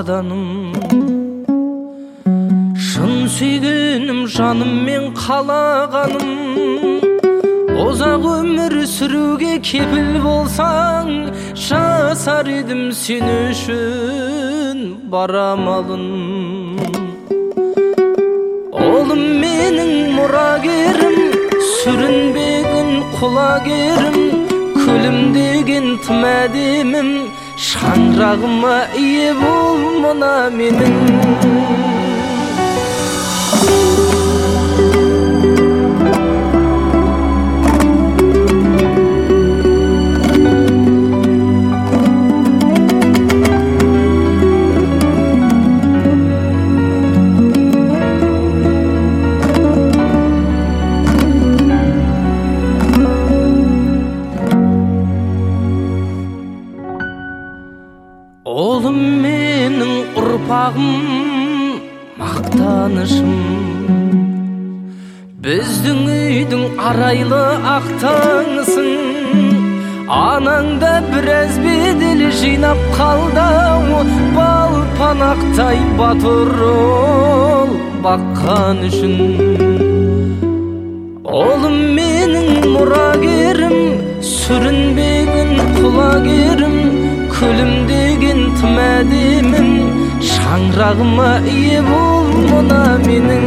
қаладаным. Шын сүйгенім жаныммен қалағаным. Ұзақ өмір сүруге кепіл болсаң, жасар едім сен үшін барамалын. Олым менің мұрагерім, сүрінбеген құлагерім, күлімдеген тым әдемім, шаңырағыма ие бол мына менің. Олым менің ұрпағым, мақтанышым, біздің үйдің арайлы ақтаңысың. Анаңда біраз бедел жинап қалдау, балпанақтай батыр ол баққан үшін. Олым менің мұрагерім, сүрінбеген құлагерім, күлімдеген тым әдемім, шаңырағыма ие бол мына менің.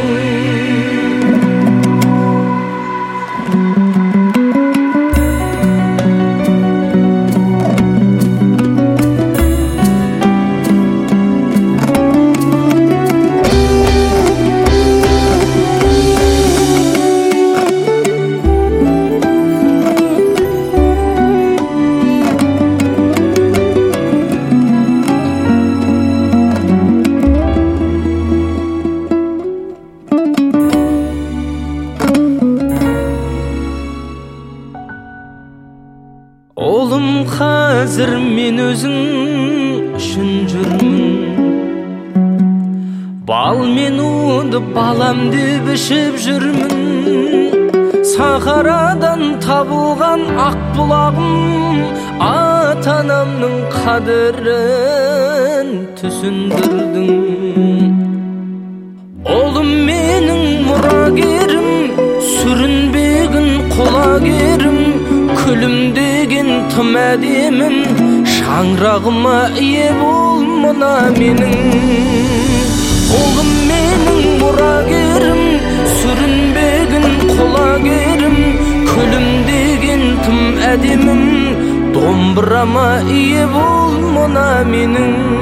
Олым, қазір мен өзің үшін жүрмін. Бал мен уды балам деп ішіп жүрмін. Сахарадан табылған ақ бұлағым, ата-анамның қадірін түсіндірдің. Олым менің мұрагерім, сүрінбеген құлагерім, күлімдеген тым әдемім, шаңырағыма ие бол мына менің. Олым менің мұрагерім, сүрінбеген құлагерім, күлімдеген тым әдемім, домбырама ие бол мына менің.